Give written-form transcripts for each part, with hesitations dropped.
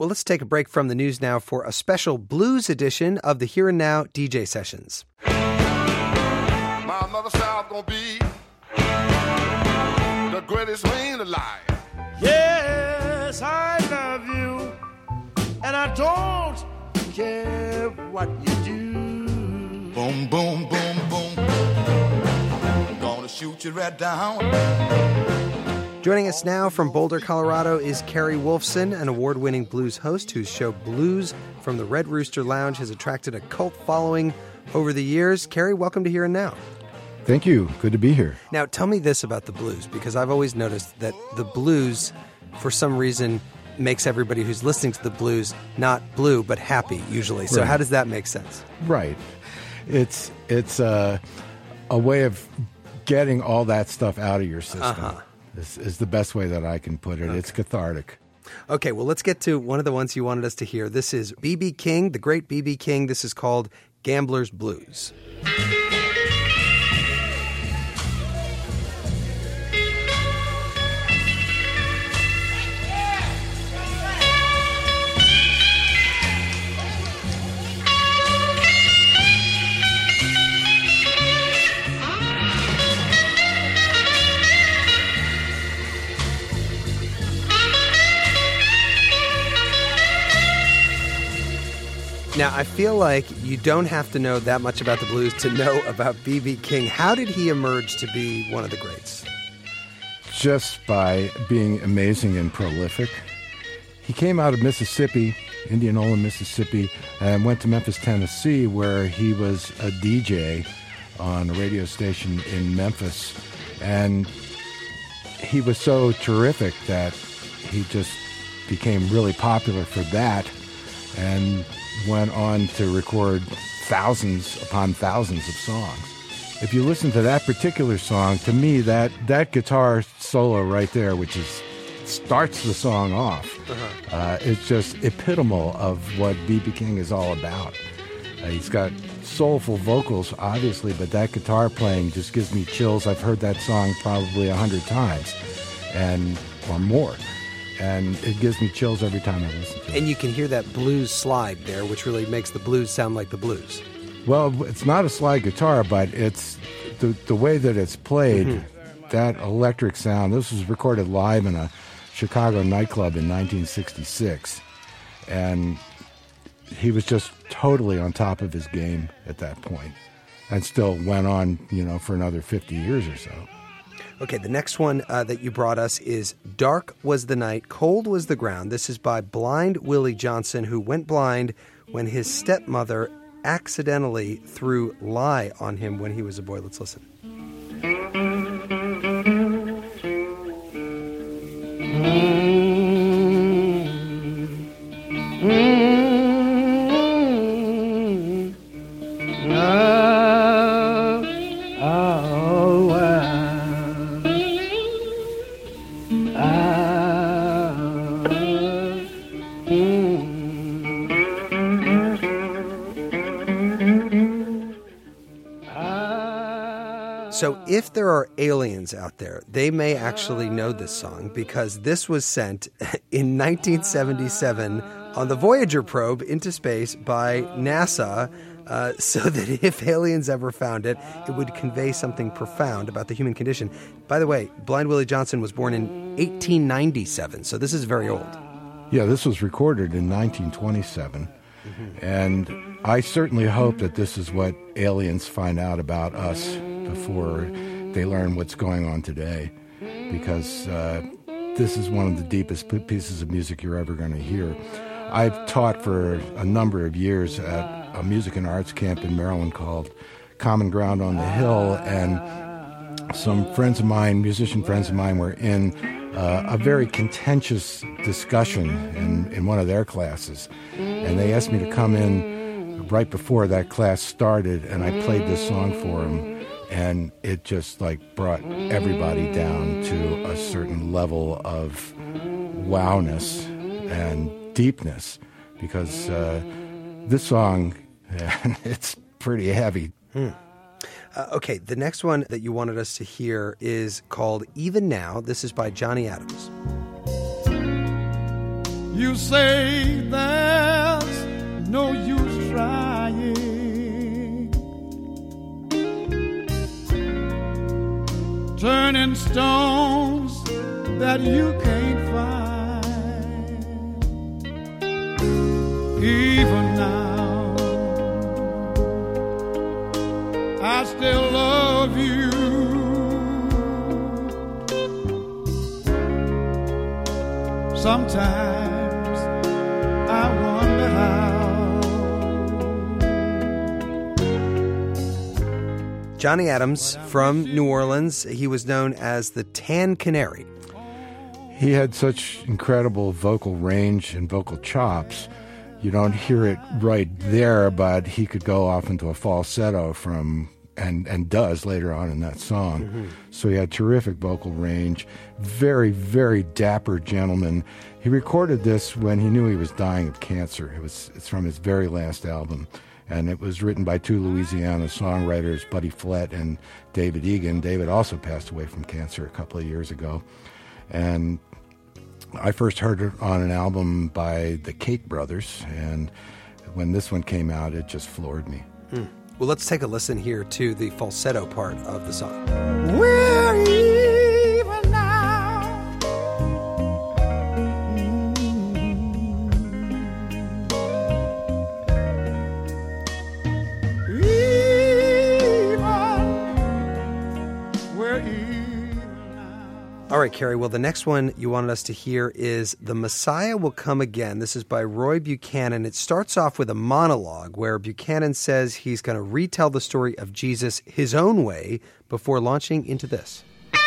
Well, let's take a break from the news now for a special blues edition of the Here and Now DJ Sessions. My mother South gonna be the greatest man alive. Yes, I love you, and I don't care what you do. Boom, boom, boom, boom. Gonna shoot you right down. Joining us now from Boulder, Colorado is Kerry Wolfson, an award-winning blues host whose show Blues from the Red Rooster Lounge has attracted a cult following over the years. Kerry, welcome to Here and Now. Thank you. Good to be here. Now, tell me this about the blues, because I've always noticed that the blues, for some reason, makes everybody who's listening to the blues not blue, but happy, usually. So Right. How does that make sense? Right. It's a way of getting all that stuff out of your system. This is the best way that I can put it. Okay. It's cathartic. Okay, well, let's get to one of the ones you wanted us to hear. This is B.B. King, the great B.B. King. This is called Gambler's Blues. Now, I feel like you don't have to know that much about the blues to know about B.B. King. How did he emerge to be one of the greats? Just by being amazing and prolific. He came out of Mississippi, Indianola, Mississippi, and went to Memphis, Tennessee, where he was a DJ on a radio station in Memphis. And he was so terrific that he just became really popular for that and went on to record thousands upon thousands of songs. If you listen to that particular song, to me, that guitar solo right there, which starts the song off, it's just epitomal of what B.B. King is all about. He's got soulful vocals, obviously, but that guitar playing just gives me chills. I've heard that song probably 100 times or more. And it gives me chills every time I listen to it. And you can hear that blues slide there, which really makes the blues sound like the blues. Well, it's not a slide guitar, but it's the way that it's played, that electric sound. This was recorded live in a Chicago nightclub in 1966. And he was just totally on top of his game at that point. And still went on, for another 50 years or so. Okay, the next one that you brought us is Dark Was the Night, Cold Was the Ground. This is by Blind Willie Johnson, who went blind when his stepmother accidentally threw lye on him when he was a boy. Let's listen. So if there are aliens out there, they may actually know this song because this was sent in 1977 on the Voyager probe into space by NASA so that if aliens ever found it, it would convey something profound about the human condition. By the way, Blind Willie Johnson was born in 1897, so this is very old. Yeah, this was recorded in 1927. And I certainly hope that this is what aliens find out about us before they learn what's going on today, because this is one of the deepest pieces of music you're ever going to hear. I've taught for a number of years at a music and arts camp in Maryland called Common Ground on the Hill, and some friends of mine, musician friends of mine, were in a very contentious discussion in one of their classes. And they asked me to come in right before that class started, and I played this song for them. And it just brought everybody down to a certain level of wowness and deepness, because this song, it's pretty heavy. Okay, the next one that you wanted us to hear is called Even Now. This is by Johnny Adams. You say there's no use trying. Turning stones that you can't find. Even now, I still love you. Sometimes I wonder how. Johnny Adams from New Orleans. He was known as the Tan Canary. He had such incredible vocal range and vocal chops. You don't hear it right there, but he could go off into a falsetto and does later on in that song. Mm-hmm. So he had terrific vocal range, very, very dapper gentleman. He recorded this when he knew he was dying of cancer. It's from his very last album, and it was written by two Louisiana songwriters, Buddy Flett and David Egan. David also passed away from cancer a couple of years ago. And I first heard it on an album by the Cake Brothers, and when this one came out, it just floored me. Mm. Well, let's take a listen here to the falsetto part of the song. We're even now. We're even now. All right, Carrie. Well, the next one you wanted us to hear is The Messiah Will Come Again. This is by Roy Buchanan. It starts off with a monologue where Buchanan says he's going to retell the story of Jesus his own way before launching into this.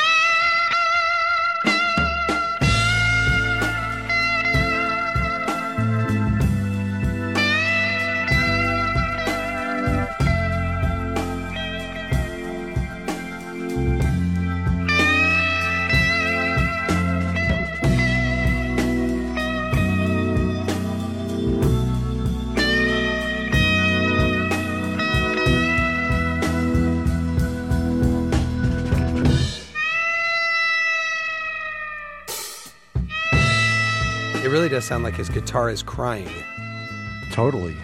It really does sound like his guitar is crying. Totally.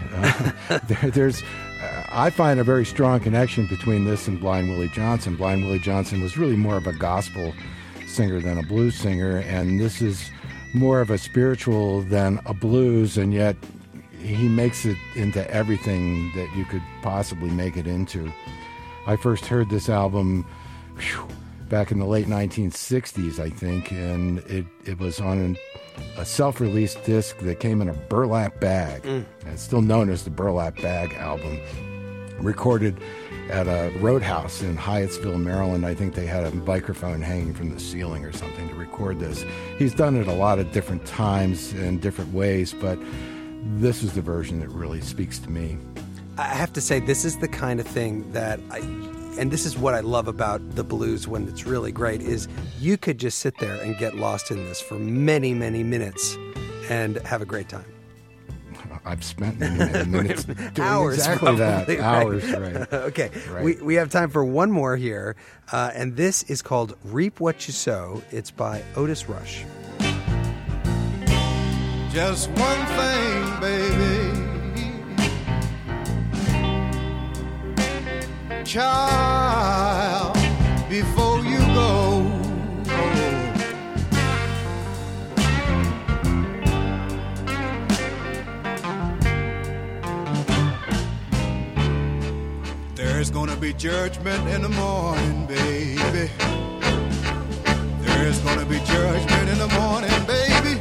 I find a very strong connection between this and Blind Willie Johnson. Blind Willie Johnson was really more of a gospel singer than a blues singer, and this is more of a spiritual than a blues, and yet he makes it into everything that you could possibly make it into. I first heard this album back in the late 1960s, I think, and it was on a self-released disc that came in a burlap bag. And it's still known as the Burlap Bag album. Recorded at a roadhouse in Hyattsville, Maryland. I think they had a microphone hanging from the ceiling or something to record this. He's done it a lot of different times and different ways, but this is the version that really speaks to me. I have to say, this is the kind of thing that and this is what I love about the blues when it's really great, is you could just sit there and get lost in this for many, many minutes and have a great time. I've spent many minutes doing hours, exactly probably, that. right? Hours, right. Okay, right. We have time for one more here, and this is called Reap What You Sow. It's by Otis Rush. Just one thing, baby. Child, before you go, there's gonna be judgment in the morning, baby. There's gonna be judgment in the morning, baby.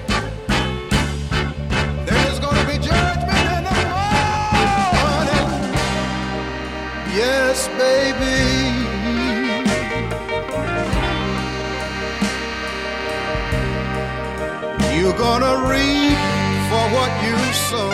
There's gonna be judgment in the morning. Yes, baby. You're gonna reap for what you sow.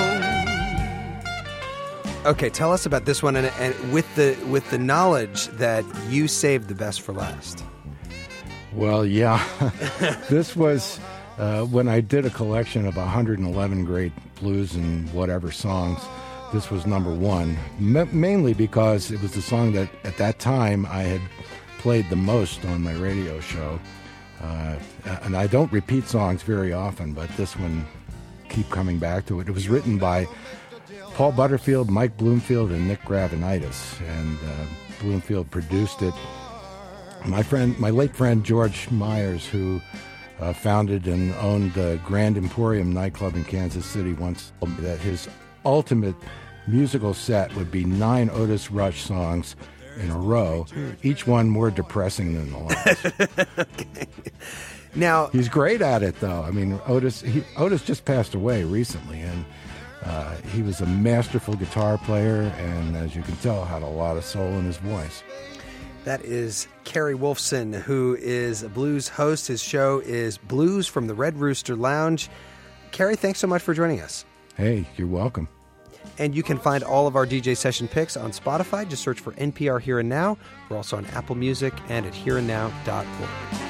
Okay, tell us about this one, and with the knowledge that you saved the best for last. Well, yeah. This was when I did a collection of 111 great blues and whatever songs. This was number one, mainly because it was the song that at that time I had played the most on my radio show. And I don't repeat songs very often, but this one keep coming back to it. It was written by Paul Butterfield, Mike Bloomfield, and Nick Gravenitis, and Bloomfield produced it. My late friend George Myers, who founded and owned the Grand Emporium nightclub in Kansas City, once told me that his ultimate musical set would be 9 Otis Rush songs in a row, each one more depressing than the last. Okay. Now, he's great at it, though. I mean, Otis just passed away recently, and he was a masterful guitar player, and as you can tell, had a lot of soul in his voice. that is Kerry Wolfson, who is a blues host. His show is Blues from the Red Rooster Lounge. Kerry, thanks so much for joining us. Hey, you're welcome. And you can find all of our DJ session picks on Spotify. Just search for NPR Here and Now. We're also on Apple Music and at hereandnow.org.